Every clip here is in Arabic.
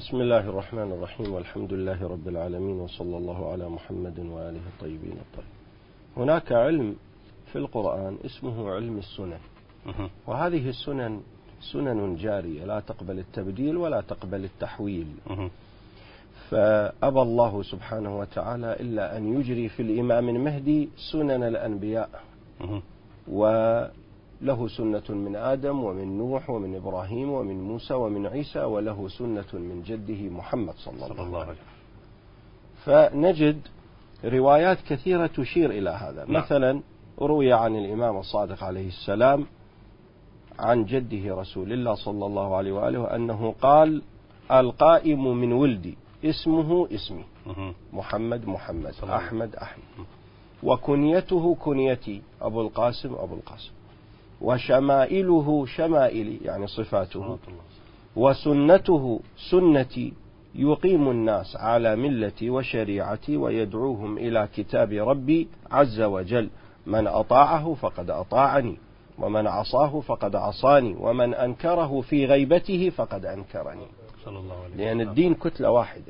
بسم الله الرحمن الرحيم، والحمد لله رب العالمين، وصلى الله على محمد وآله الطيبين الطاهرين. هناك علم في القرآن اسمه علم السنن، وهذه السنن سنن جارية لا تقبل التبديل ولا تقبل التحويل. فأبى الله سبحانه وتعالى إلا أن يجري في الإمام المهدي سنن الأنبياء، وله سنة من آدم ومن نوح ومن إبراهيم ومن موسى ومن عيسى، وله سنة من جده محمد صلى الله عليه وسلم. فنجد روايات كثيرة تشير إلى هذا. مثلا روي عن الإمام الصادق عليه السلام عن جده رسول الله صلى الله عليه وآله أنه قال: القائم من ولدي اسمه اسمي، محمد محمد، أحمد أحمد، وكنيته كنيتي، أبو القاسم أبو القاسم، وشمائله شمائلي يعني صفاته، وسنته سنتي، يقيم الناس على ملتي وشريعتي ويدعوهم إلى كتاب ربي عز وجل، من أطاعه فقد أطاعني، ومن عصاه فقد عصاني، ومن أنكره في غيبته فقد أنكرني. لأن الدين كتلة واحدة،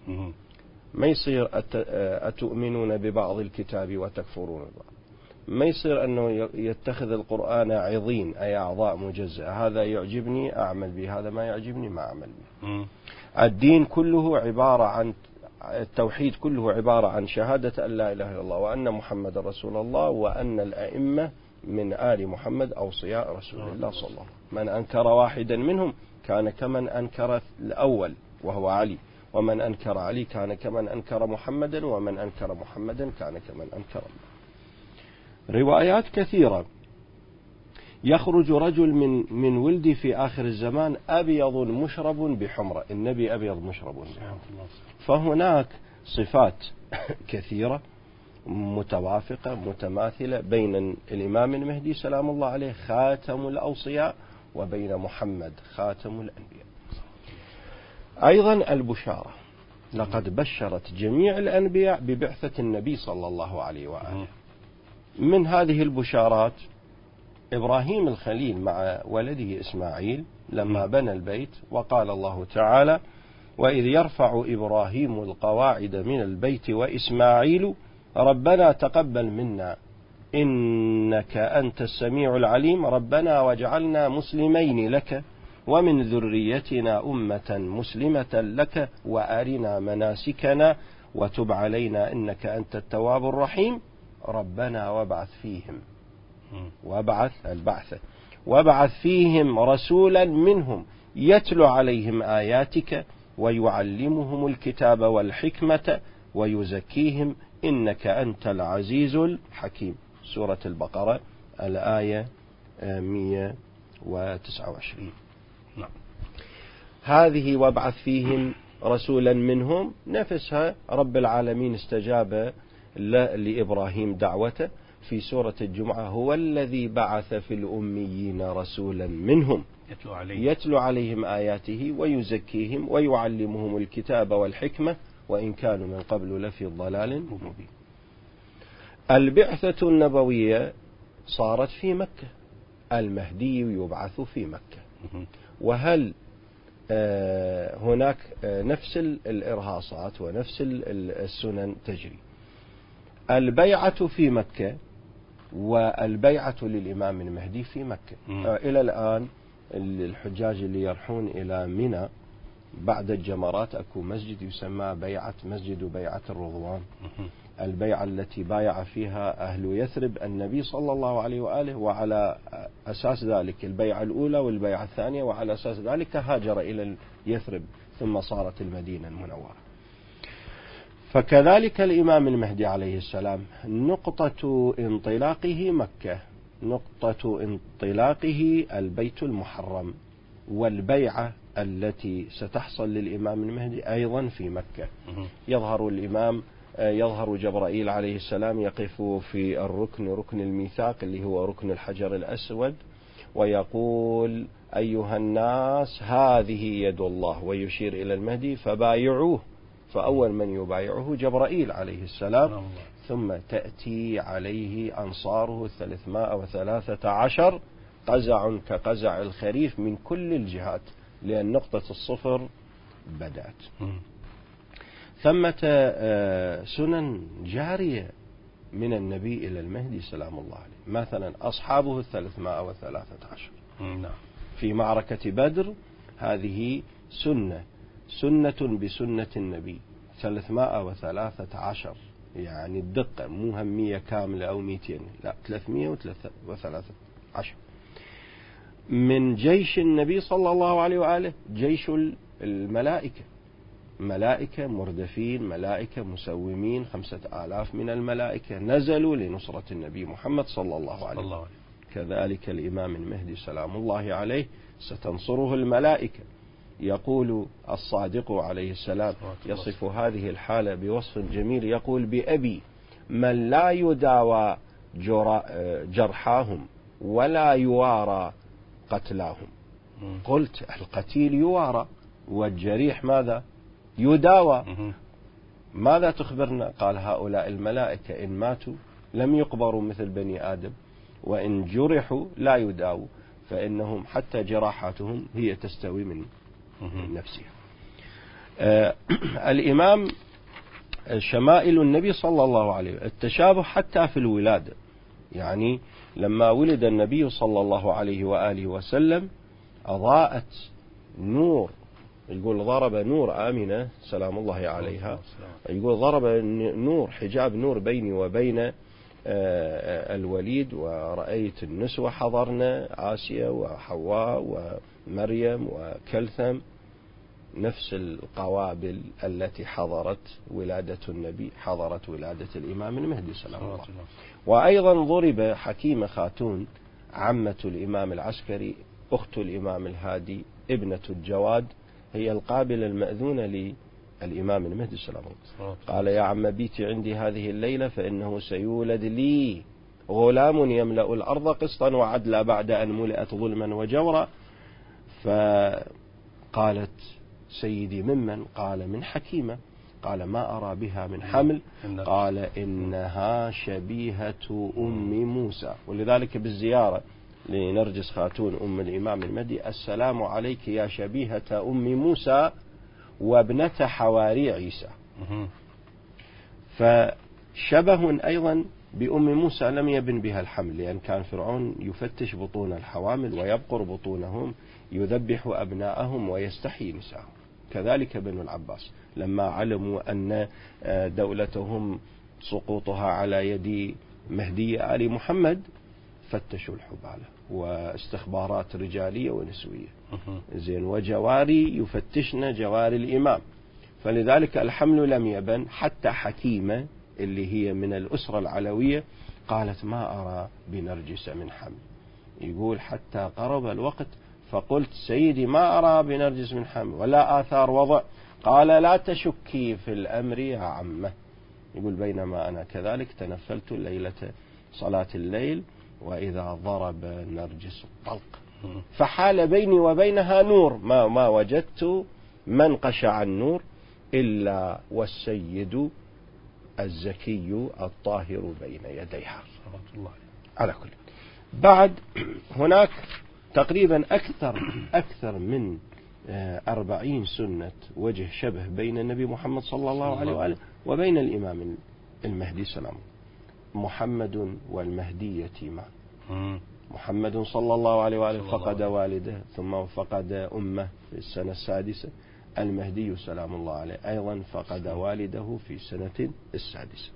ما يصير أتؤمنون ببعض الكتاب وتكفرون ببعض، ما يصير أنه يتخذ القرآن عظين أي أعضاء مجزئة، هذا يعجبني أعمل به، هذا ما يعجبني ما أعمل به. الدين كله عبارة عن التوحيد، كله عبارة عن شهادة أن لا إله إلا الله وأن محمد رسول الله، وأن الأئمة من آل محمد أوصياء رسول الله صلى الله عليه وسلم. من أنكر واحدا منهم كان كمن أنكر الأول وهو علي، ومن أنكر علي كان كمن أنكر محمدا، ومن أنكر محمدا كان كمن أنكر الله. روايات كثيرة. يخرج رجل من ولدي في آخر الزمان أبيض مشرب بحمرة، النبي أبيض مشرب بحمرة. فهناك صفات كثيرة متوافقة متماثلة بين الإمام المهدي سلام الله عليه خاتم الأوصياء وبين محمد خاتم الأنبياء. أيضا البشارة، لقد بشرت جميع الأنبياء ببعثة النبي صلى الله عليه وآله. من هذه البشارات إبراهيم الخليل مع ولده إسماعيل لما بنى البيت، وقال الله تعالى: وإذ يرفع إبراهيم القواعد من البيت وإسماعيل ربنا تقبل منا إنك أنت السميع العليم ربنا واجعلنا مسلمين لك ومن ذريتنا أمة مسلمة لك وأرنا مناسكنا وتب علينا إنك أنت التواب الرحيم ربنا وابعث فيهم رسولا منهم يتلو عليهم آياتك ويعلمهم الكتاب والحكمة ويزكيهم إنك أنت العزيز الحكيم. سورة البقرة الآية 129. هذه وابعث فيهم رسولا منهم نفسها رب العالمين استجاب لإبراهيم دعوته في سورة الجمعة: هو الذي بعث في الأميين رسولا منهم يتلو عليهم آياته ويزكيهم ويعلمهم الكتاب والحكمة وإن كانوا من قبل لفي ضلال مبين. البعثة النبوية صارت في مكة، المهدي يبعث في مكة. وهل هناك نفس الإرهاصات ونفس السنن تجري؟ البيعة في مكة والبيعة للإمام المهدي في مكة. إلى الآن الحجاج اللي يرحون إلى منى بعد الجمرات أكو مسجد يسمى مسجد بيعة الرضوان، البيعة التي بايع فيها أهل يثرب النبي صلى الله عليه وآله، وعلى أساس ذلك البيعة الأولى والبيعة الثانية، وعلى أساس ذلك هاجر إلى يثرب ثم صارت المدينة المنورة. فكذلك الإمام المهدي عليه السلام نقطة انطلاقه مكة، نقطة انطلاقه البيت المحرم، والبيعة التي ستحصل للإمام المهدي أيضا في مكة. يظهر جبرائيل عليه السلام يقف في ركن الميثاق اللي هو ركن الحجر الأسود، ويقول: أيها الناس هذه يد الله، ويشير إلى المهدي فبايعوه. فأول من يبايعه جبرائيل عليه السلام، ثم تأتي عليه أنصاره 313 قزع كقزع الخريف من كل الجهات، لأن نقطة الصفر بدأت. ثمة سنن جارية من النبي إلى المهدي سلام الله عليه، مثلا أصحابه 313 في معركة بدر، هذه سنة بسنة النبي 313، يعني الدقة مو هم 100 كاملة أو 200، لا 313. من جيش النبي صلى الله عليه وآله جيش الملائكة، ملائكة مردفين، ملائكة مسومين، 5000 من الملائكة نزلوا لنصرة النبي محمد صلى الله عليه وسلم. كذلك الإمام المهدي سلام الله عليه ستنصره الملائكة. يقول الصادق عليه السلام يصف هذه الحالة بوصف جميل، يقول: بأبي من لا يداوى جرحاهم ولا يوارى قتلاهم. قلت: القتيل يوارى والجريح ماذا؟ يداوى. ماذا تخبرنا؟ قال: هؤلاء الملائكة إن ماتوا لم يقبروا مثل بني آدم، وإن جرحوا لا يداووا، فإنهم حتى جراحاتهم هي تستوي من نفسها. الإمام شمائل النبي صلى الله عليه وسلم التشابه حتى في الولادة، يعني لما ولد النبي صلى الله عليه وآله وسلم أضاءت نور، يقول ضرب نور آمنة سلام الله عليها، يقول ضرب نور حجاب نور بيني وبين الوليد، ورأيت النسوة حضرنا، آسيا وحواء ومريم وكلثم، نفس القوابل التي حضرت ولادة النبي حضرت ولادة الإمام المهدي سلام الله. وأيضا ضرب حكيمة خاتون عمة الإمام العسكري أخت الإمام الهادي ابنة الجواد، هي القابلة المأذونة للإمام المهدي سلام الله. قال: يا عم بيتي عندي هذه الليلة، فإنه سيولد لي غلام يملأ الأرض قسطا وعدلا بعد أن ملئت ظلما وجورا. فقالت: سيدي ممن؟ قال: من حكيمة. قال: ما أرى بها من حمل. قال: إنها شبيهة أم موسى. ولذلك بالزيارة لنرجس خاتون أم الإمام المهدي: السلام عليك يا شبيهة أم موسى وابنة حواري عيسى. فشبه أيضا بأم موسى لم يبن بها الحمل، لأن كان فرعون يفتش بطون الحوامل ويبقر بطونهم، يذبح أبناءهم ويستحيي نساءهم. كذلك بنو العباس لما علموا أن دولتهم سقوطها على يد مهدي آل محمد فتشوا الحبالة واستخبارات رجالية ونسوية، زين، وجواري يفتشن جواري الإمام. فلذلك الحمل لم يبن. حتى حكيمة اللي هي من الأسرة العلوية قالت: ما أرى بنرجس من حمل. يقول: حتى قرب الوقت فقلت: سيدي ما أرى بنرجس من حمل ولا آثار وضع. قال: لا تشكي في الأمر يا عمه. يقول: بينما أنا كذلك تنفلت ليلة صلاة الليل وإذا ضرب نرجس الطلق، فحال بيني وبينها نور ما وجدت منقشع النور إلا والسيد الزكي الطاهر بين يديها. على كل بعد هناك تقريبا أكثر من 40 سنة وجه شبه بين النبي محمد صلى الله عليه وآله وبين الإمام المهدي سلام. محمد والمهدي يتيمان. محمد صلى الله عليه وآله فقد والده ثم فقد أمه في السنة السادسة. المهدي سلام الله عليه أيضا فقد والده في السنة السادسة.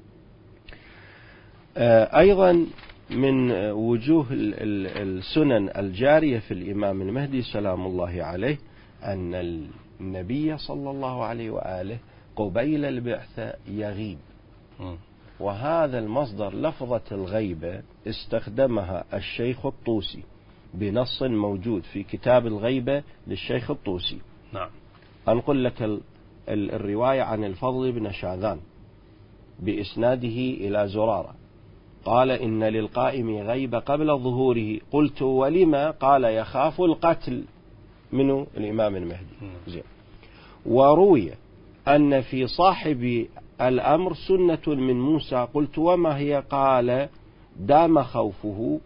أيضا من وجوه السنن الجارية في الإمام المهدي سلام الله عليه أن النبي صلى الله عليه وآله قبيل البعثة يغيب، وهذا المصدر لفظة الغيبة استخدمها الشيخ الطوسي بنص موجود في كتاب الغيبة للشيخ الطوسي. نعم. أنقل لك الرواية عن الفضل بن شاذان بإسناده إلى زرارة قال: إن للقائم غيبة قبل ظهوره. قلت: ولما؟ قال: يخاف القتل منه الإمام المهدي. زين. وروي أن في صاحب الأمر سنة من موسى. قلت: وما هي؟ قال: دام خوفه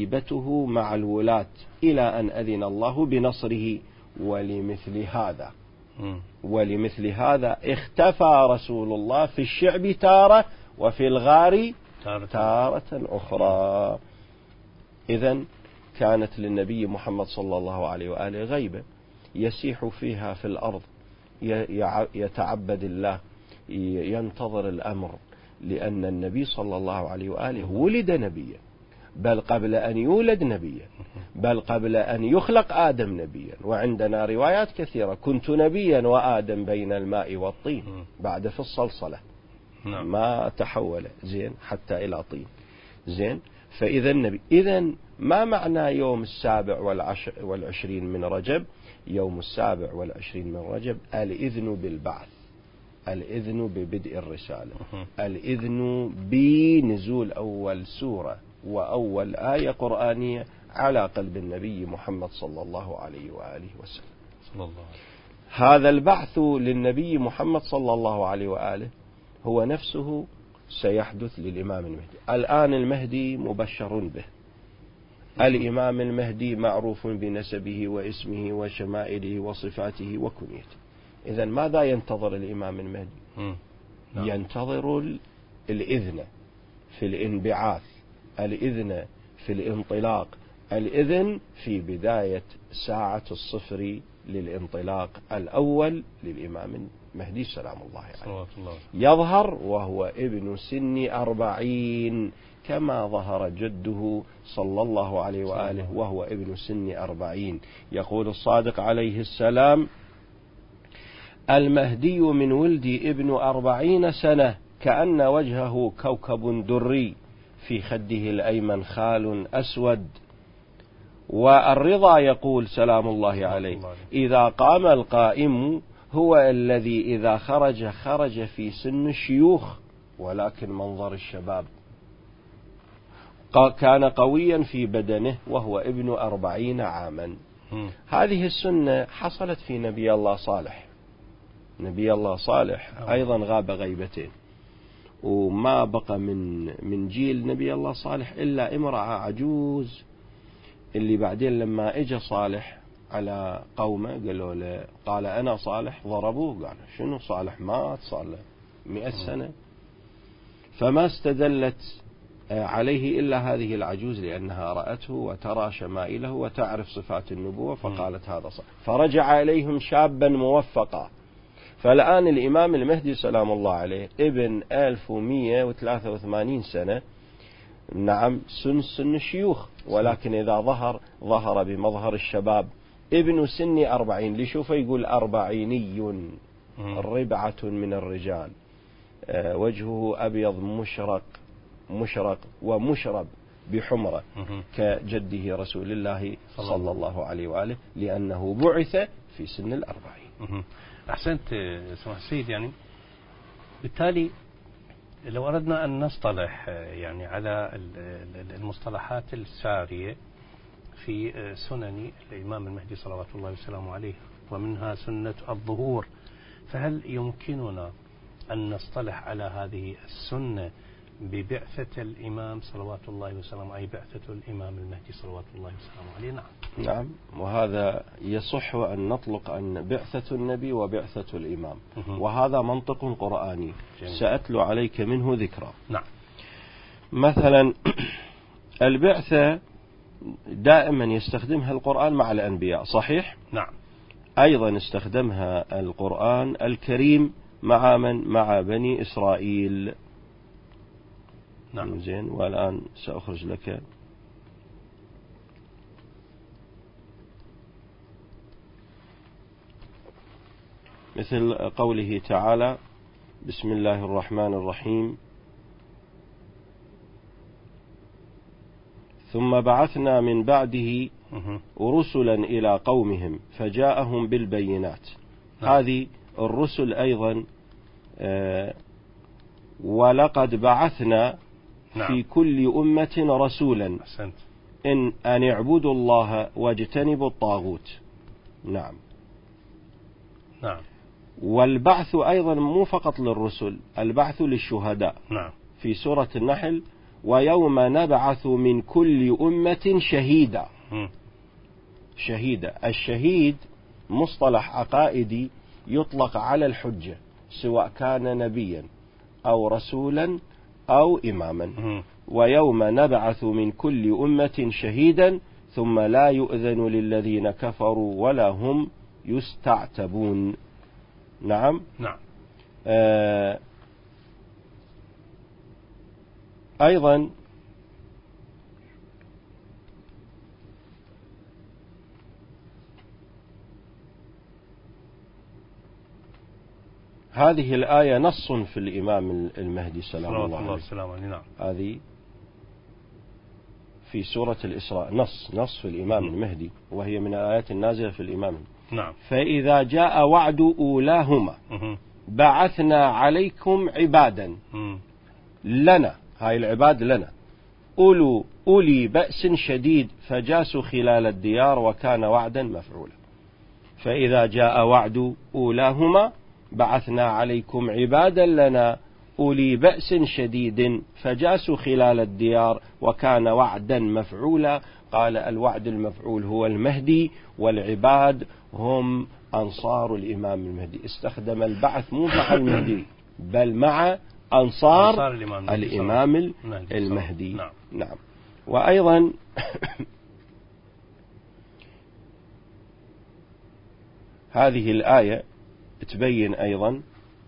وغيبته مع الولاة إلى أن أذن الله بنصره. ولمثل هذا ولمثل هذا اختفى رسول الله في الشعب تارة وفي الغار تارة أخرى. إذن كانت للنبي محمد صلى الله عليه وآله غيبة يسيح فيها في الأرض، يتعبد الله، ينتظر الأمر، لأن النبي صلى الله عليه وآله ولد نبيا، بل قبل أن يولد نبيا، بل قبل أن يخلق آدم نبيا. وعندنا روايات كثيرة: كنت نبيا وآدم بين الماء والطين، بعد في الصلصلة ما تحول زين حتى إلى طين زين. فإذا النبي، إذن ما معنى يوم 27 من رجب؟ يوم 27 من رجب الإذن بالبعث، الإذن ببدء الرسالة، الإذن بنزول أول سورة وأول آية قرآنية على قلب النبي محمد صلى الله عليه وآله وسلم. هذا البعث للنبي محمد صلى الله عليه وآله هو نفسه سيحدث للإمام المهدي. الآن المهدي مبشر به، الإمام المهدي معروف بنسبه واسمه وشمائله وصفاته وكنيته. إذن ماذا ينتظر الإمام المهدي؟ ينتظر الإذن في الانبعاث، الإذن في الانطلاق، الإذن في بداية ساعة الصفر للانطلاق الأول للإمام المهدي سلام الله عليه. يظهر وهو ابن سن 40 كما ظهر جده صلى الله عليه وآله وهو ابن سن 40. يقول الصادق عليه السلام: المهدي من ولدي ابن 40 سنة كأن وجهه كوكب دري في خده الأيمن خال أسود. والرضا يقول سلام الله عليه: إذا قام القائم هو الذي إذا خرج في سن الشيوخ ولكن منظر الشباب. كان قويا في بدنه وهو ابن 40 عاما. هذه السنة حصلت في نبي الله صالح. نبي الله صالح أيضا غاب غيبتين، وما بقى من جيل نبي الله صالح إلا امرأة عجوز، اللي بعدين لما اجى صالح على قومه قالوا له، قال أنا صالح، ضربوه، قال شنو صالح مات صار له 100 سنة. فما استدلت عليه إلا هذه العجوز، لأنها رأته وترى شمائله وتعرف صفات النبوة، فقالت هذا صالح. فرجع إليهم شابا موفقا. فالآن الإمام المهدي سلام الله عليه ابن 1183 سنة، نعم سن الشيوخ، ولكن إذا ظهر بمظهر الشباب، ابن سن 40. لشوف يقول 40 ربعة من الرجال، وجهه أبيض مشرق ومشرب بحمرة كجده رسول الله صلى الله عليه وآله، لأنه بعث في سن 40. أحسنت سماحة السيد. يعني بالتالي لو أردنا أن نصطلح يعني على المصطلحات السارية في سنن الإمام المهدي صلوات الله وسلامه عليه، ومنها سنة الظهور، فهل يمكننا أن نصطلح على هذه السنة ببعثة الإمام صلوات الله وسلامه عليه، بعثة الإمام المهدي صلوات الله وسلامه عليه؟ نعم، وهذا يصح أن نطلق أن بعثة النبي وبعثة الإمام، وهذا منطق قرآني. سأتلو عليك منه ذكرى. نعم. مثلا البعثة دائما يستخدمها القرآن مع الأنبياء، صحيح؟ نعم. أيضا استخدمها القرآن الكريم مع من؟ مع بني إسرائيل. نعم. زين، والآن سأخرج لك مثل قوله تعالى: بسم الله الرحمن الرحيم: ثم بعثنا من بعده رسلا إلى قومهم فجاءهم بالبينات. هذه الرسل أيضا، ولقد بعثنا في كل أمة رسولا أن اعبدوا الله واجتنبوا الطاغوت. نعم. والبعث أيضا مو فقط للرسل، البعث للشهداء. في سورة النحل: ويوم نبعث من كل أمة شهيدا. الشهيد مصطلح عقائدي يطلق على الحجة سواء كان نبيا أو رسولا أو إماما. ويوم نبعث من كل أمة شهيدا ثم لا يؤذن للذين كفروا ولا هم يستعتبون. نعم. أيضا هذه الآية نص في الإمام المهدي سلام الله عليه. نعم. هذه في سورة الإسراء نص في الإمام المهدي، وهي من الآيات النازلة في الإمام. نعم. فإذا جاء وعد أولاهما بعثنا عليكم عبادا لنا، هاي العباد لنا، أولي بأس شديد فجاسوا خلال الديار وكان وعدا مفعولا. فإذا جاء وعد أولاهما بعثنا عليكم عبادا لنا أولي بأس شديد فجاسوا خلال الديار وكان وعدا مفعولا. قال الوعد المفعول هو المهدي، والعباد هم أنصار الإمام المهدي. استخدم البعث مو مع المهدي بل مع أنصار الإمام المهدي. نعم. وأيضا هذه الآية تبين أيضا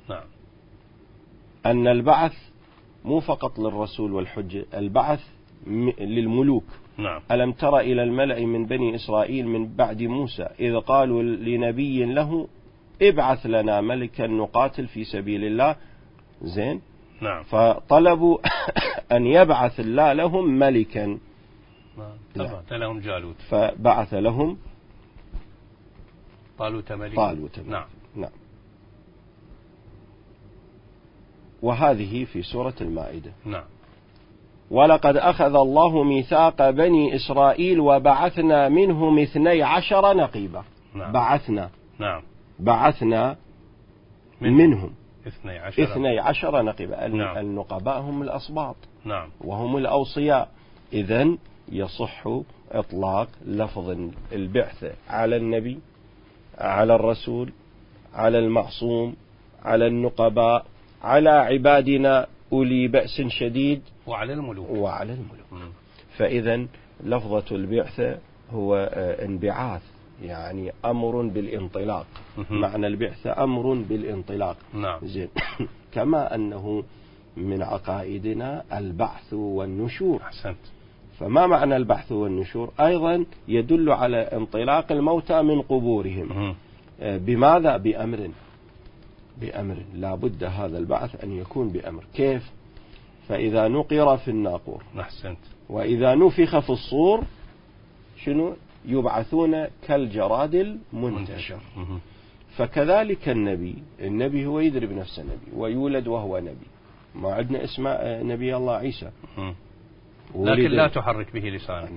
أن البعث مو فقط للرسول والحجة، البعث للملوك. ألم تر إلى الملأ من بني إسرائيل من بعد موسى إذ قالوا لنبي له ابعث لنا ملكا نقاتل في سبيل الله. زين. فطلبوا أن يبعث الله لهم ملكا. لهم جالوت، فبعث لهم طالوت ملكا. نعم. وهذه في سورة المائدة. ولقد أخذ الله ميثاق بني إسرائيل وبعثنا منهم 12 نقيبا. بعثنا منهم 12 نقيبا. النقباء هم الأصباط وهم الأوصياء. إذن يصح إطلاق لفظ البعثة على النبي، على الرسول، على المعصوم، على النقباء، على عبادنا أولي بأس شديد، وعلى الملوك. فإذا لفظة البعثة هو انبعاث، يعني أمر بالانطلاق. معنى البعثة أمر بالانطلاق. زين. كما أنه من عقائدنا البعث والنشور. فما معنى البعث والنشور؟ أيضا يدل على انطلاق الموتى من قبورهم. بماذا؟ بأمر لا بد هذا البعث أن يكون بأمر. كيف؟ فإذا نقر في الناقور وإذا نفخ في الصور شنو؟ يبعثون كالجراد المنتشر. فكذلك النبي هو يدري بنفسه نبي ويولد وهو نبي. ما عندنا اسماء نبي الله عيسى، لكن لا تحرك به لسانك.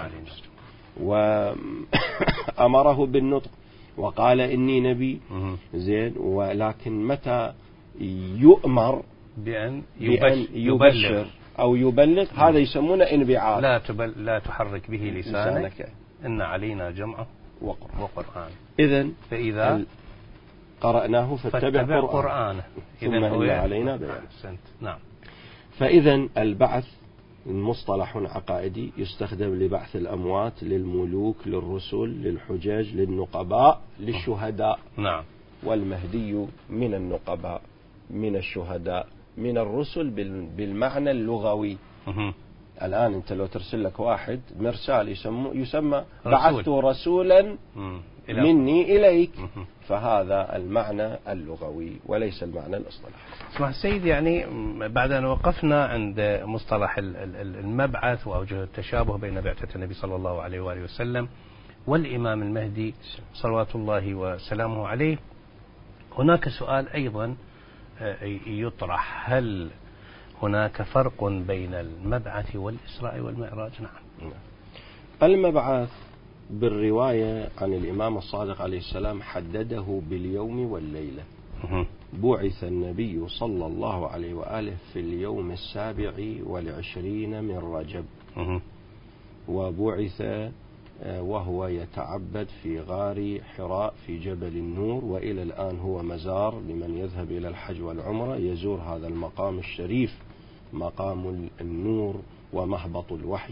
وأمره بالنطق وقال إني نبي. زين. ولكن متى يؤمر بأن يبشر أو يبلغ هذا يسمونه انبعاث. لا تحرك به لسانك إن علينا جمعه وقرآن. إذن فإذا قرأناه فاتبع قرآنه ثم إن علينا بيانه. نعم. فإذا البعث مصطلح عقائدي يستخدم لبعث الأموات، للملوك، للرسل، للحجاج، للنقباء، للشهداء. والمهدي من النقباء، من الشهداء، من الرسل بالمعنى اللغوي. الآن أنت لو ترسل لك واحد مرسال يسمى بعثت رسولا مني إليك، فهذا المعنى اللغوي وليس المعنى الاصطلاحي. اسمع السيد، يعني بعد أن وقفنا عند مصطلح المبعث وأوجه التشابه بين بعثة النبي صلى الله عليه وآله وسلم والإمام المهدي صلوات الله وسلامه عليه، هناك سؤال أيضا يطرح: هل هناك فرق بين المبعث والإسراء والمعراج؟ نعم. المبعث بالرواية عن الإمام الصادق عليه السلام حدده باليوم والليلة. بعث النبي صلى الله عليه وآله في اليوم 27 من رجب، وبعث وهو يتعبد في غار حراء في جبل النور، وإلى الآن هو مزار لمن يذهب إلى الحج والعمرة يزور هذا المقام الشريف، مقام النور ومهبط الوحي.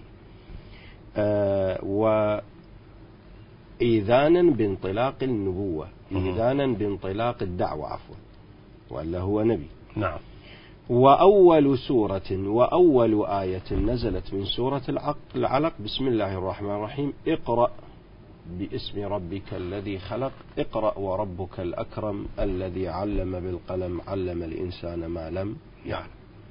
وإيذانا بانطلاق النبوة، إيذانا بانطلاق الدعوة عفوا، ولا هو نبي. نعم. وأول سورة وأول آية نزلت من سورة العلق بسم الله الرحمن الرحيم اقرأ باسم ربك الذي خلق اقرأ وربك الأكرم الذي علم بالقلم علم الإنسان ما لم يعلم.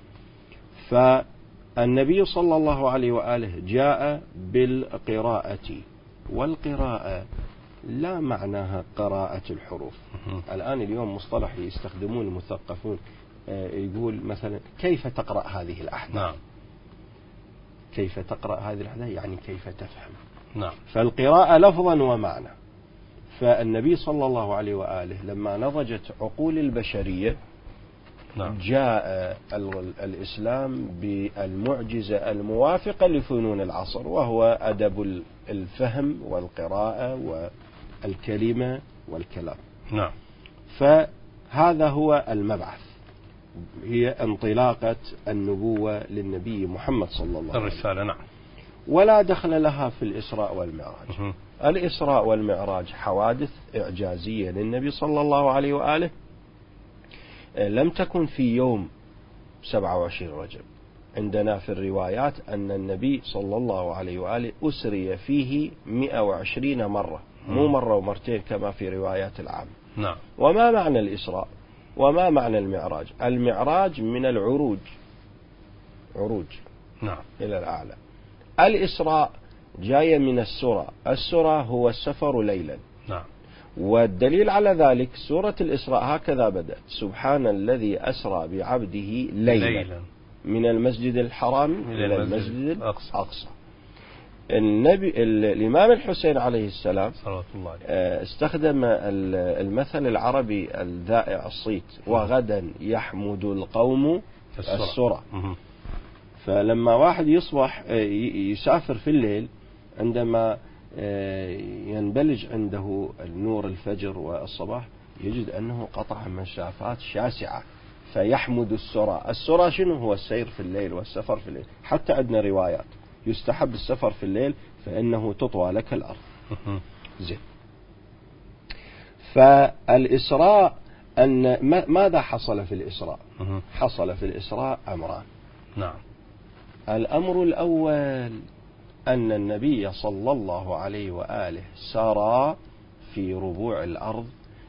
فالنبي صلى الله عليه وآله جاء بالقراءة، والقراءة لا معناها قراءة الحروف. الآن اليوم مصطلح يستخدمون المثقفون، يقول مثلا كيف تقرأ هذه الأحداث. نعم. كيف تقرأ هذه الأحداث يعني كيف تفهم. نعم. فالقراءة لفظا ومعنى. فالنبي صلى الله عليه وآله لما نضجت عقول البشرية نعم. جاء الإسلام بالمعجزة الموافقة لفنون العصر، وهو أدب الفهم والقراءة والكلمة والكلام. نعم. فهذا هو المبعث، هي انطلاقة النبوة للنبي محمد صلى الله عليه وسلم، الرسالة. نعم. ولا دخل لها في الإسراء والمعراج. الإسراء والمعراج حوادث إعجازية للنبي صلى الله عليه وآله، لم تكن في يوم 27 رجب. عندنا في الروايات أن النبي صلى الله عليه وآله أسري فيه 120 مرة، مو مرة ومرتين كما في روايات العام. نعم. وما معنى الإسراء وما معنى المعراج؟ المعراج من العروج، عروج نعم. إلى الأعلى. الإسراء جاية من السرى، السرى هو السفر ليلا. نعم. والدليل على ذلك سورة الإسراء هكذا بدأت: سبحان الذي أسرى بعبده ليلا من المسجد الحرام إلى المسجد الأقصى. الإمام الحسين عليه السلام استخدم المثل العربي الذائع الصيت: وغدا يحمد القوم السرى. فلما واحد يصبح يسافر في الليل، عندما ينبلج عنده النور الفجر والصباح، يجد أنه قطع مسافات شاسعة، فيحمد السرى. السرى شنو؟ هو السير في الليل والسفر في الليل. حتى عندنا روايات يستحب السفر في الليل فإنه تطوى لك الأرض. زين. فالإسراء أن ماذا حصل في الإسراء؟ حصل في الإسراء أمران. نعم. الأمر الأول أن النبي صلى الله عليه وآله سار في ربوع الأرض،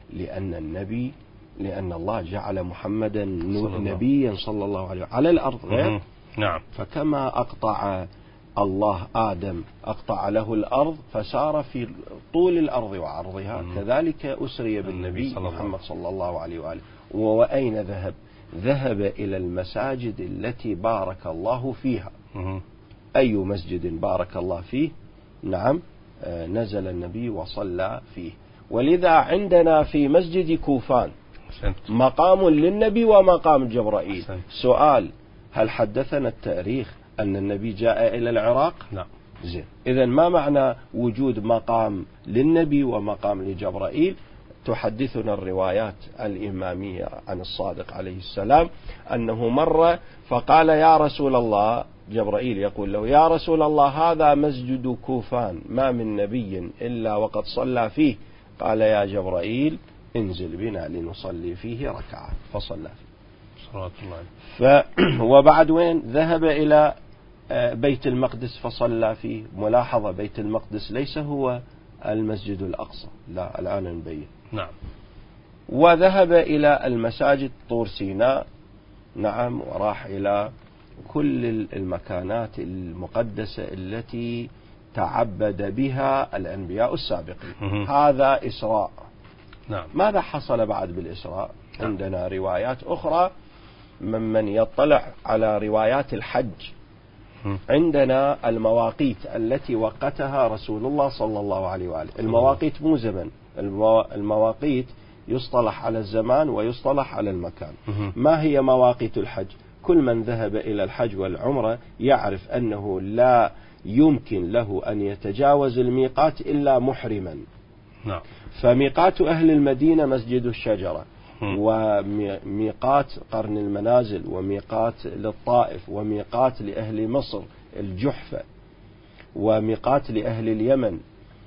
لأن الله جعل محمدا نبيا صلى الله عليه وآله على الأرض غير. نعم. فكما أقطع الله آدم أقطع له الأرض فسار في طول الأرض وعرضها، كذلك أسري بالنبي محمد صلى الله عليه وآله. وأين ذهب؟ ذهب إلى المساجد التي بارك الله فيها. أي مسجد بارك الله فيه؟ نعم، نزل النبي وصلى فيه. ولذا عندنا في مسجد كوفان مقام للنبي ومقام جبرائيل. سؤال: هل حدثنا التاريخ أن النبي جاء إلى العراق؟ لا. زين. إذن ما معنى وجود مقام للنبي ومقام لجبرائيل؟ تحدثنا الروايات الإمامية عن الصادق عليه السلام أنه مر فقال: يا رسول الله، جبرائيل يقول له: يا رسول الله، هذا مسجد كوفان، ما من نبي إلا وقد صلى فيه. قال: يا جبرائيل، انزل بنا لنصلي فيه ركعة. فصلى فيه صلى الله عليه. وبعد وين؟ ذهب إلى بيت المقدس فصلى فيه. ملاحظة: بيت المقدس ليس هو المسجد الأقصى، لا، الآن نبين. نعم. وذهب إلى المساجد طور سيناء، نعم، وراح إلى كل المكانات المقدسة التي تعبد بها الأنبياء السابقين. هذا إسراء. نعم. ماذا حصل بعد بالإسراء؟ عندنا روايات أخرى. ممن يطلع على روايات الحج، عندنا المواقيت التي وقتها رسول الله صلى الله عليه وآله. المواقيت مو زمن، المواقيت يصطلح على الزمان ويصطلح على المكان. ما هي مواقيت الحج؟ كل من ذهب إلى الحج والعمرة يعرف أنه لا يمكن له أن يتجاوز الميقات إلا محرما. نعم. فميقات أهل المدينة مسجد الشجرة، وميقات قرن المنازل، وميقات للطائف، وميقات لأهل مصر الجحفة، وميقات لأهل اليمن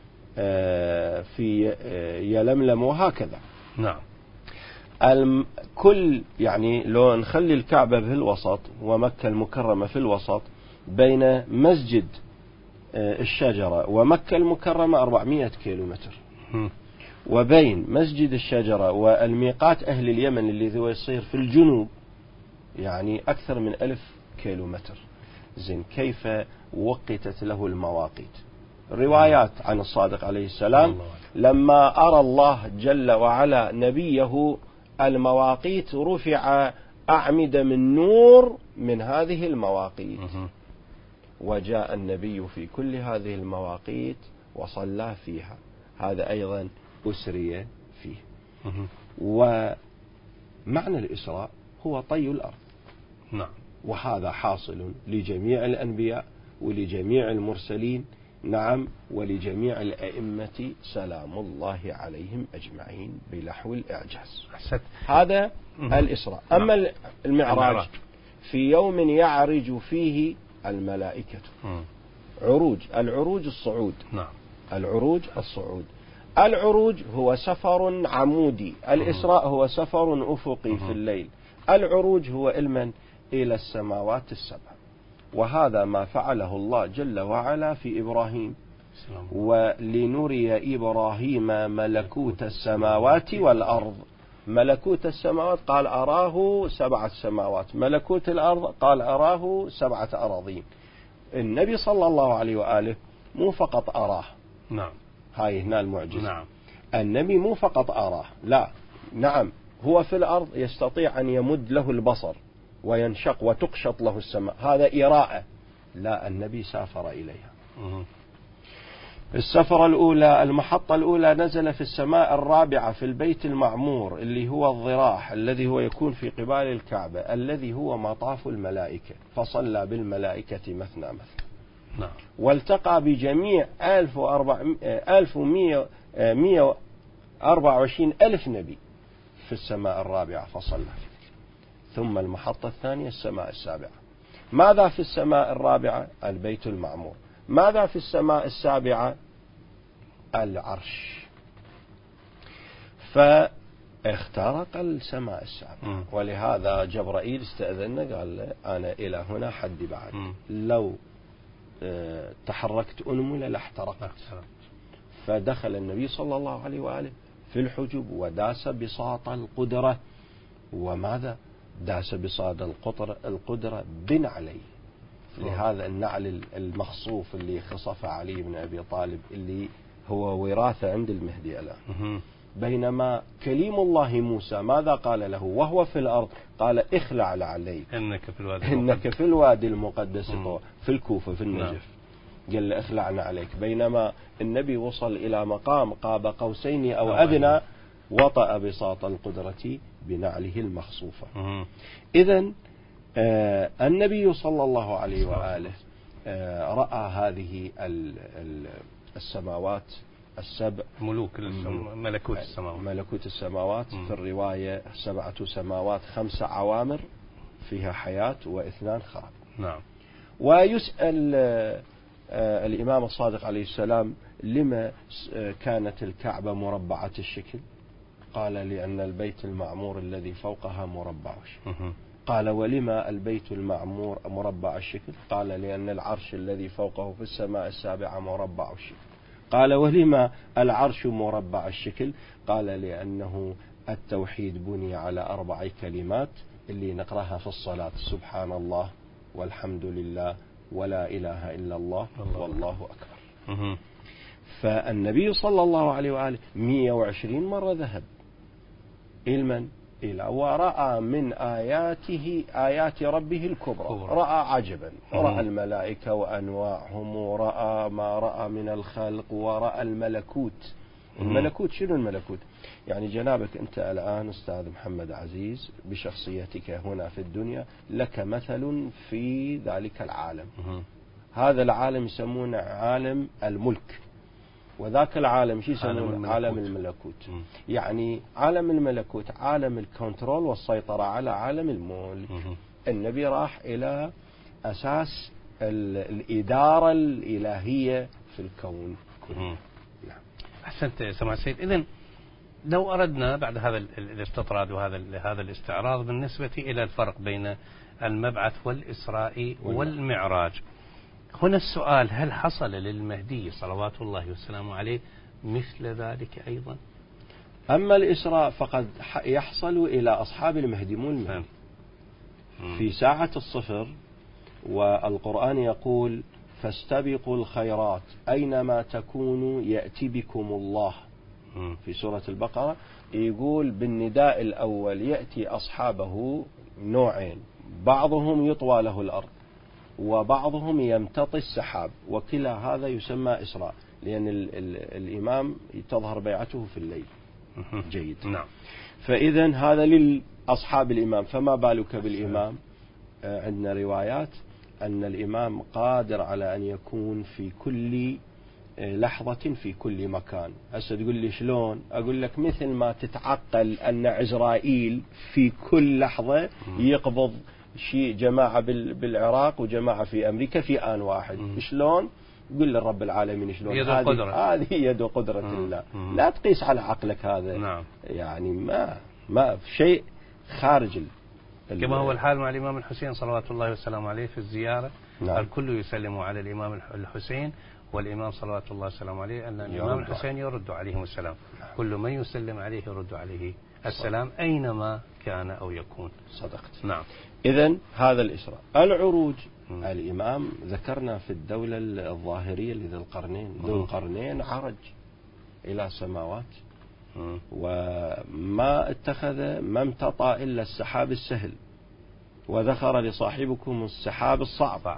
في يلملم، وهكذا. نعم. كل يعني لو نخلي الكعبة في الوسط ومكة المكرمة في الوسط، بين مسجد الشجرة ومكة المكرمة 400 كيلومتر، وبين مسجد الشجرة والميقات أهل اليمن اللي هو يصير في الجنوب يعني أكثر من 1000 كيلومتر. زين، كيف وقتت له المواقيت؟ روايات عن الصادق عليه السلام لما أرى الله جل وعلا نبيه المواقيت رفع أعمدة من نور من هذه المواقيت، وجاء النبي في كل هذه المواقيت وصلى فيها. هذا أيضا أسري فيه. ومعنى الإسراء هو طي الأرض. نعم. وهذا حاصل لجميع الأنبياء ولجميع المرسلين، نعم، ولجميع الأئمة سلام الله عليهم أجمعين بلحو الإعجاز. هذا الإسراء. أما المعراج في يوم يعرج فيه الملائكة. عروج، العروج الصعود. نعم. العروج الصعود. العروج هو سفر عمودي، الإسراء هو سفر أفقي في الليل. العروج هو علما إلى السماوات السبع، وهذا ما فعله الله جل وعلا في إبراهيم. ولنري إبراهيم ملكوت السماوات والأرض. ملكوت السماوات قال أراه 7 سماوات، ملكوت الأرض قال أراه 7 أراضين. النبي صلى الله عليه وآله مو فقط أراه. نعم. هاي هنا المعجزة. نعم. النبي مو فقط أراه، لا، نعم، هو في الأرض يستطيع أن يمد له البصر وينشق وتقشط له السماء، هذا إراءة. لا، النبي سافر إليها. السفرة الأولى، المحطة الأولى، نزل في السماء الرابعة في البيت المعمور اللي هو الضراح الذي هو يكون في قبال الكعبة، الذي هو مطاف الملائكة، فصلى بالملائكة مثنى مثنى. نعم. والتقى بجميع 1124 ألف نبي في السماء الرابعة فصلى. ثم المحطة الثانية السماء السابعة. ماذا في السماء الرابعة؟ البيت المعمور. ماذا في السماء السابعة؟ العرش. فاخترق السماء السابعة، ولهذا جبرائيل استأذن، قال أنا إلى هنا حد بعد، لو تحركت أنملة لاحترقت. فدخل النبي صلى الله عليه وآله في الحجب وداس بساط القدرة. وماذا داس بساط القدرة؟ بنعليه. لهذا النعل المخصوف اللي خصف علي بن أبي طالب اللي هو وراثة عند المهدي الآن. بينما كليم الله موسى ماذا قال له وهو في الأرض؟ قال اخلع عليك إنك في الوادي المقدس في الكوفة في النجف. قال له اخلعنا عليك. بينما النبي وصل إلى مقام قاب قوسين أو أدنى، وطأ بساط القدرة بنعله المخصوفة. إذن النبي صلى الله عليه وآله رأى هذه السماوات السبع، ملكوت السماوات. في الرواية 7 سماوات 5 عوامر فيها حياة و2 خراب. نعم. ويسأل الإمام الصادق عليه السلام لما كانت الكعبة مربعة الشكل؟ قال لأن البيت المعمور الذي فوقها مربع الشكل. قال ولما البيت المعمور مربع الشكل؟ قال لأن العرش الذي فوقه في السماء السابعة مربع الشكل. قال ولما العرش مربع الشكل؟ قال لأنه التوحيد بني على 4 كلمات اللي نقرأها في الصلاة: سبحان الله والحمد لله ولا إله إلا الله والله أكبر. فالنبي صلى الله عليه وآله 120 مرة ذهب إلى ورأى من آياته آيات ربه الكبرى. رأى عجبا، رأى الملائكة وأنواعهم، ورأى ما رأى من الخلق، ورأى الملكوت الملكوت شنو الملكوت؟ يعني جنابك أنت الآن أستاذ محمد عزيز بشخصيتك هنا في الدنيا لك مثل في ذلك العالم. هذا العالم يسمونه عالم الملك، وذاك العالم شو يسمونه؟ عالم الملكوت. يعني عالم الملكوت عالم الكنترول والسيطرة على عالم الملك. النبي راح إلى أساس الإدارة الإلهية في الكون كله. أحسنت سماحة السيد. إذن لو أردنا بعد هذا الاستطراد وهذا الاستعراض بالنسبة إلى الفرق بين المبعث والإسراء والمعراج، هنا السؤال: هل حصل للمهدي صلوات الله وسلامه عليه مثل ذلك أيضا؟ أما الإسراء فقد يحصل إلى أصحاب المهدي مو المهدي في ساعة الصفر، والقرآن يقول: فاستبقوا الخيرات أينما تكونوا يأتي بكم الله. في سورة البقرة يقول بالنداء الأول يأتي أصحابه نوعين: بعضهم يطوى له الأرض وبعضهم يمتطي السحاب، وكلا هذا يسمى إسراء، لأن الإمام تظهر بيعته في الليل. جيد. نعم. فإذا هذا للأصحاب الإمام، فما بالك بالإمام؟ عندنا روايات أن الإمام قادر على أن يكون في كل لحظة في كل مكان. هسه تقول لي شلون؟ أقول لك مثل ما تتعقل أن عزرائيل في كل لحظة يقبض شيء، جماعة بالعراق وجماعة في أمريكا في آن واحد. شلون؟ قل للرب العالمين شلون. هذه يد قدرة الله. لا تقيس على عقلك هذا. نعم. يعني ما شيء خارج كما هو الحال مع الإمام الحسين صلوات الله وسلامه عليه في الزيارة. نعم. الكل يسلم على الإمام الحسين، والإمام صلوات الله وسلامه عليه أن الإمام الحسين يرد عليهم السلام. كل من يسلم عليه يرد عليه السلام أينما كان أو يكون. صدقت. نعم. إذن هذا الإسراء. العروج الإمام ذكرنا في الدولة الظاهرية لذي القرنين. ذو القرنين عرج إلى سماوات وما اتخذ ما امتطى إلا السحاب السهل، وذكر لصاحبكم السحاب الصعب،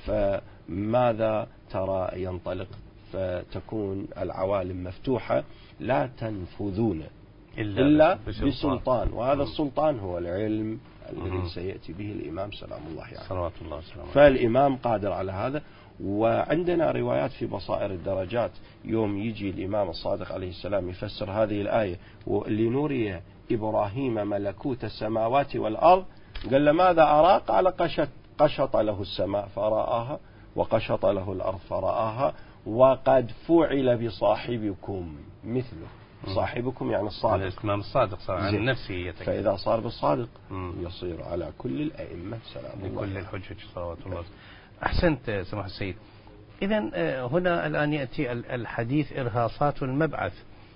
فماذا ترى ينطلق؟ فتكون العوالم مفتوحة لا تنفذون إلا بسلطان، وهذا السلطان هو العلم الذي سيأتي به الإمام سلام الله عليه. صلوات الله وسلامه. فالإمام قادر على هذا. وعندنا روايات في بصائر الدرجات يوم يجي الإمام الصادق عليه السلام يفسر هذه الآية: لنري إبراهيم ملكوت السماوات والأرض، قال له ماذا أرى؟ قال قشط له السماء فرآها وقشط له الأرض فرآها وقد فعل بصاحبكم مثله. صاحبكم يعني الصادق، الإمام الصادق صار عن نفسه فإذا صار بالصادق يصير على كل الأئمة سلام الله لكل الحجج صلوات الله. أحسنت سماحة السيد. إذن هنا الآن يأتي الحديث إرهاصات المبعث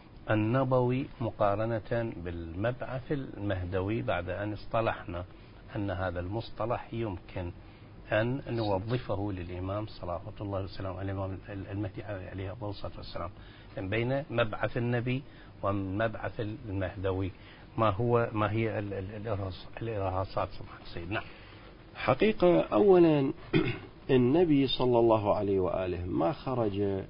النبوي مقارنة بالمبعث المهدوي، بعد أن اصطلحنا أن هذا المصطلح يمكن أن نوظفه للإمام صلوات الله وسلامه الإمام المهدي عليه الصلاة والسلام، بين مبعث النبي ومبعث المهدوي. ما هي الإرهاصات سماحة السيد؟ نعم. حقيقة أولا النبي صلى الله عليه وآله ما خرج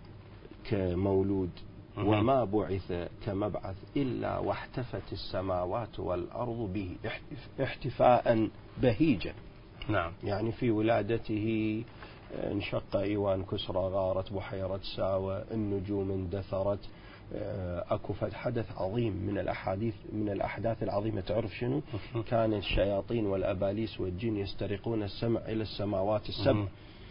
كمولود وما بعث كمبعث إلا واحتفت السماوات والأرض به احتفاء بهيجا. نعم. يعني في ولادته انشق إيوان كسرى، غارت بحيرة ساوى، النجوم اندثرت، أكو حدث عظيم من الأحداث العظيمة. تعرف شنو؟ كان الشياطين والأباليس والجن يسترقون السمع إلى السماوات السبع،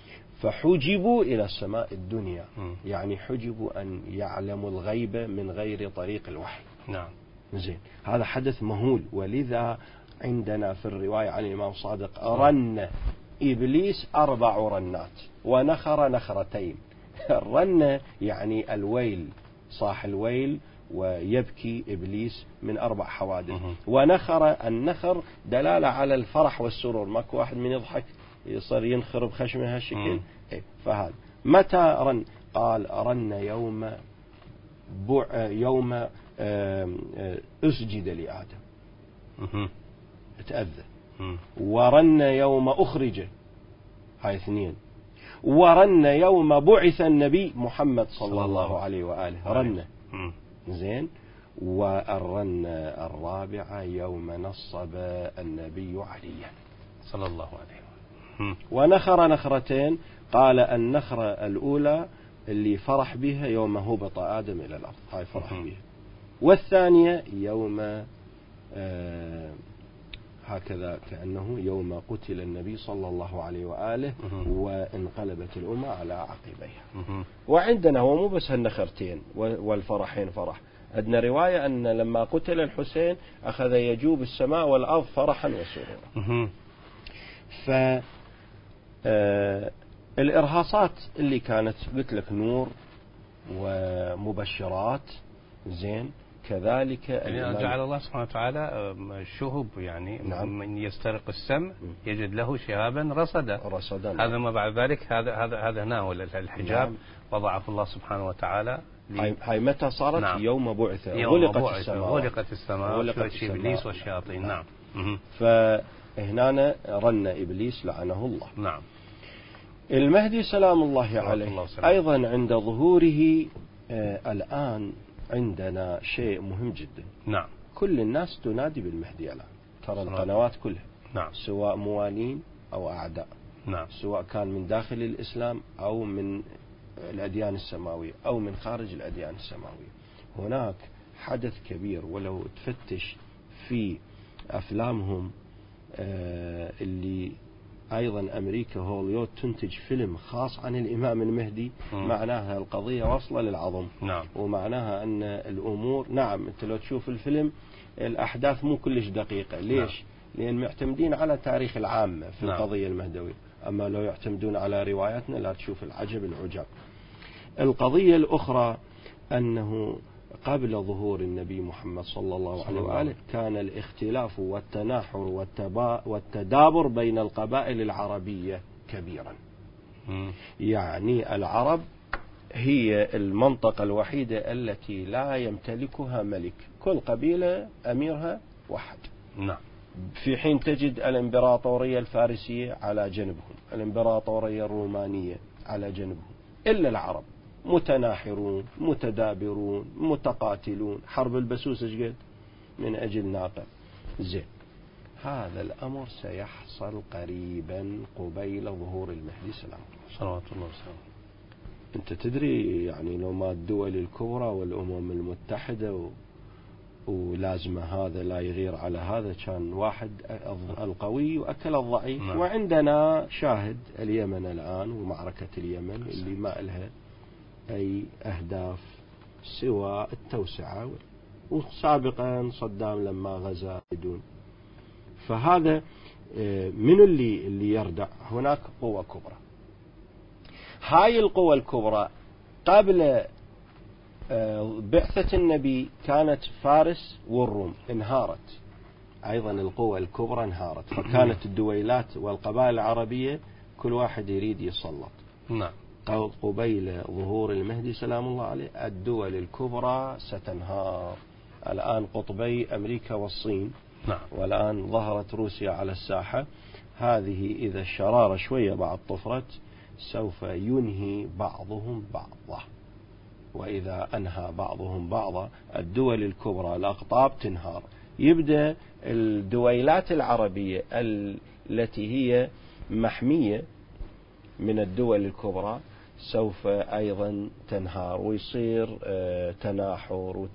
فحجبوا إلى السماء الدنيا. يعني حجبوا أن يعلموا الغيب من غير طريق الوحي. نعم. زين، هذا حدث مهول. ولذا عندنا في الرواية عن الإمام صادق: رن إبليس 4 رنات ونخر نخرتين. الرن يعني الويل، صاح الويل ويبكي إبليس من 4 حوادث. ونخر، النخر دلالة على الفرح والسرور. ماكو واحد من يضحك يصير ينخر بخشمه هالشكل. فهذا متى رن؟ قال: رن يوم أسجد لآدم، تأذى. ورن يوم أخرج، هاي 2. ورن يوم بعث النبي محمد صلى الله عليه وآله، رن زين. والرنة الرابعة يوم نصب النبي عليا صلى الله عليه وسلم. ونخر نخرتين، قال النخرة الأولى اللي فرح بها يوم هبط آدم إلى الأرض، هاي فرح بها. والثانية يوم هكذا كأنه يوم قتل النبي صلى الله عليه وآله وانقلبت الأمة على عقبيها. وعندنا هو مو بس هالنخرتين والفرحين فرح، عندنا رواية أن لما قتل الحسين أخذ يجوب السماء والأرض فرحا وسرورا. الإرهاصات اللي كانت قلت لك نور ومبشرات، زين. كذلك يعني جعل الله سبحانه وتعالى شهب، يعني نعم. من يسترق السم يجد له شهابا رصدا. هذا ما بعد ذلك هذا ناول الحجاب. نعم. وضعه الله سبحانه وتعالى. هاي متى صارت؟ نعم. يوم بعث غلقت السماء وغلقت إبليس والشياطين. نعم. فهنا رن إبليس لعنه الله. نعم. المهدي سلام الله عليه أيضا عند ظهوره الآن عندنا شيء مهم جدا. نعم. كل الناس تنادي بالمهدي الآن، ترى القنوات كلها. نعم. سواء موالين أو أعداء. نعم. سواء كان من داخل الإسلام أو من الأديان السماوية أو من خارج الأديان السماوية. هناك حدث كبير، ولو تفتش في أفلامهم اللي أيضا أمريكا هوليوود تنتج فيلم خاص عن الإمام المهدي، معناها القضية وصل للعظم. نعم. ومعناها أن الأمور، نعم أنت لو تشوف الفيلم الأحداث مو كلش دقيقة. ليش؟ نعم. لأن معتمدين على تاريخ العامة في القضية المهدوية. أما لو يعتمدون على رواياتنا لا تشوف العجب العجاب. القضية الأخرى أنه قبل ظهور النبي محمد صلى الله عليه وآله كان الاختلاف والتناحر والتدابر بين القبائل العربية كبيرا. يعني العرب هي المنطقة الوحيدة التي لا يمتلكها ملك، كل قبيلة أميرها واحد. نعم. في حين تجد الإمبراطورية الفارسية على جنبهم، الإمبراطورية الرومانية على جنبهم، إلا العرب متناحرون متدابرون متقاتلون. حرب البسوس ايش قد من أجل ناقة. زين. هذا الأمر سيحصل قريبا قبيل ظهور المهدي سلام الله صلوات الله وسلامه. أنت تدري يعني لو ما الدول الكبرى والأمم المتحدة ولازم هذا لا يغير على هذا، كان واحد القوي وأكل الضعيف. نعم. وعندنا شاهد اليمن الآن ومعركة اليمن اللي ما لها أي أهداف سوى التوسعة، وسابقا صدام لما غزا بدون. فهذا من اللي يردع. هناك قوة كبرى. هاي القوة الكبرى قبل بعثة النبي كانت فارس والروم، انهارت. أيضا القوة الكبرى انهارت، فكانت الدويلات والقبائل العربية كل واحد يريد يسلط. نعم. قبيل ظهور المهدي سلام الله عليه الدول الكبرى ستنهار. الآن قطبي أمريكا والصين. نعم. والآن ظهرت روسيا على الساحة. هذه إذا الشرارة شوية بعد طفرت سوف ينهي بعضهم بعضا، وإذا أنهى بعضهم بعضا الدول الكبرى الأقطاب تنهار. يبدأ الدويلات العربية التي هي محمية من الدول الكبرى سوف أيضا تنهار، ويصير تناحر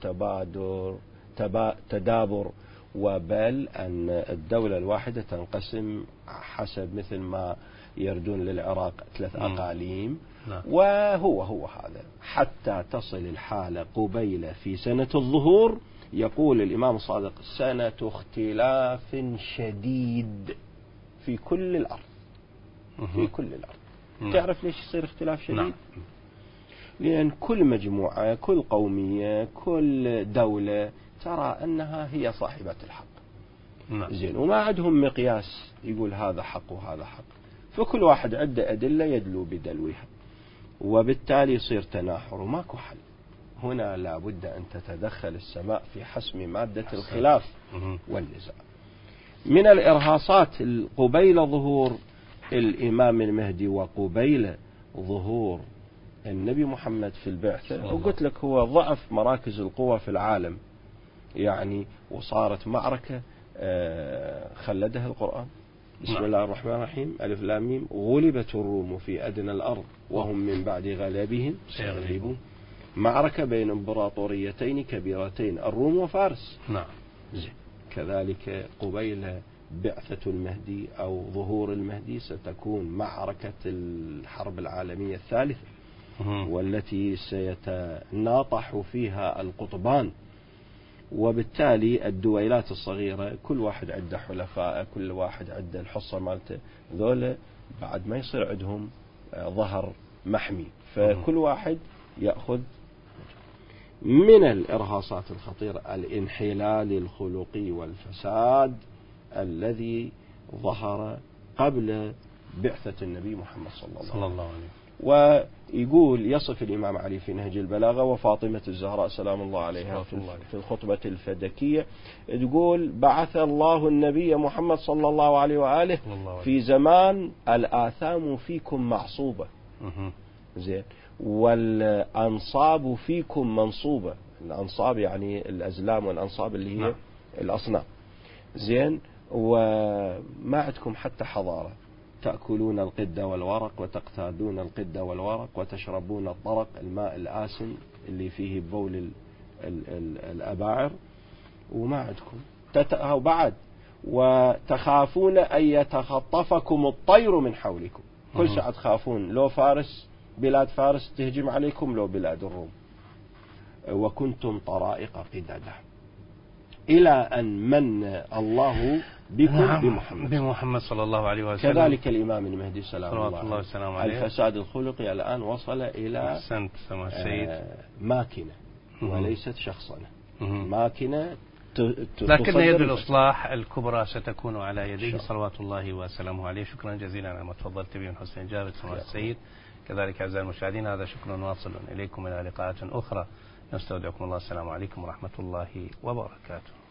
وتدابر، وبل أن الدولة الواحدة تنقسم حسب مثل ما يردون للعراق 3 أقاليم. وهو هذا حتى تصل الحالة قبيلة في سنة الظهور. يقول الإمام الصادق سنة اختلاف شديد في كل الأرض. في كل الأرض. تعرف ليش يصير اختلاف شديد؟ نعم. لأن كل مجموعة كل قومية كل دولة ترى أنها هي صاحبة الحق. نعم. زين. وما عندهم مقياس يقول هذا حق وهذا حق، فكل واحد عنده أدلة يدلو بدلوها، وبالتالي يصير تناحر وماكو حل. هنا لابد أن تتدخل السماء في حسم مادة الخلاف والنزاع. من الإرهاصات قبيل ظهور الإمام المهدي وقبيل ظهور النبي محمد في البعثة، وقلت لك هو ضعف مراكز القوى في العالم يعني، وصارت معركة خلدها القرآن. بسم الله الرحمن الرحيم، ألف لام ميم، غلبت الروم في أدنى الأرض وهم من بعد غلبهم سيغلبون. معركة بين امبراطوريتين كبيرتين، الروم وفارس. نعم. كذلك قبيل بعثة المهدي أو ظهور المهدي ستكون معركة الحرب العالمية الثالثة، والتي سيتناطح فيها القطبان، وبالتالي الدويلات الصغيرة كل واحد عنده حلفاء، كل واحد عنده الحصة مالته، ذولا بعد ما يصير عندهم ظهر محمي، فكل واحد يأخذ. من الإرهاصات الخطيرة الانحلال الخلقي والفساد الذي ظهر قبل بعثة النبي محمد صلى الله عليه وسلم. ويقول يصف الإمام علي في نهج البلاغة وفاطمة الزهراء سلام الله عليها في الخطبة الفدكية، تقول بعث الله النبي محمد صلى الله عليه وآله في زمان الآثام فيكم معصوبة، زين، والأنصاب فيكم منصوبة. الأنصاب يعني الأزلام، والأنصاب اللي هي الأصنام، زين، وما عندكم حتى حضارة، تأكلون القدة والورق وتقتادون القدة والورق وتشربون الطرق، الماء الآسن اللي فيه بول الأباعر، وما عندكم وبعد وتخافون أن يتخطفكم الطير من حولكم. كل ساعة تخافون لو فارس، بلاد فارس تهجم عليكم، لو بلاد الروم، وكنتم طرائق قددا، إلى أن من الله بكم بمحمد صلى الله عليه وسلم. كذلك الإمام المهدي سلام الله عليه. الفساد الخلقي الآن وصل إلى ماكنة وليست شخصنة، ماكنة لكن يد الإصلاح الكبرى ستكون على يديه صلوات الله وسلامه عليه. شكرا جزيلا على ما تفضلت به من حسن إجابة سماحة السيد. كذلك أعزائي المشاهدين، هذا شكر واصل إليكم إلى لقاءات أخرى، نستودعكم الله. السلام عليكم ورحمة الله وبركاته.